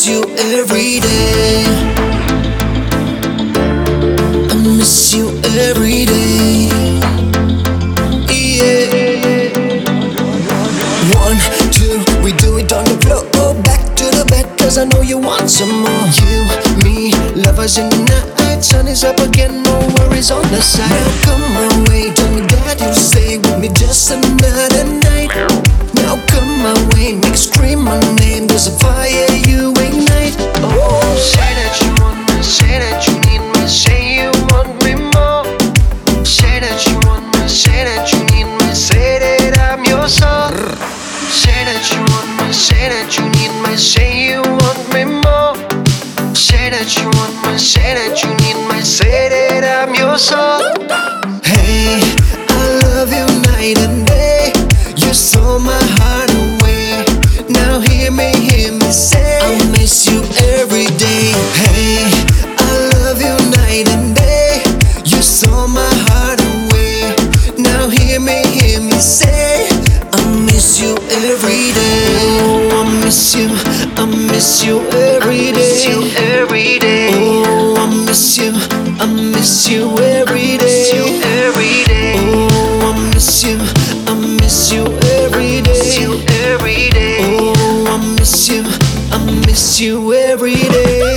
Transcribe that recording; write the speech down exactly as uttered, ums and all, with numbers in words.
miss you every day. I miss you every day. Yeah. One, two, we do it on the floor. Go back to the bed, cause I know you want some more. You, me, lovers in the night. Sun is up again, no worries on the side. Now come my way, tell me that you'll stay with me just another night. Now come my way, make you scream my name. There's a fire you ignite. Oh, say that you want me, say that you need me, say you want me more. Say that you want me, say that you need me, say that I'm your soul. Say that you want me, say that you need me, say you want me more. Say that you want me, say that you need me, say that I'm your soul. Hey, I love you night and day. You stole my heart away. Now hear me, hear me say, I miss you every day. Hey, I love you night and day. You stole my heart away. Now hear me, hear me say, I miss you every day. Oh, I miss you, I miss you every day. I miss you every day. Oh, I miss you, I miss you every day. Every day. Oh, I miss you, I miss you every day. Every day. Oh, I miss you, I miss you every day.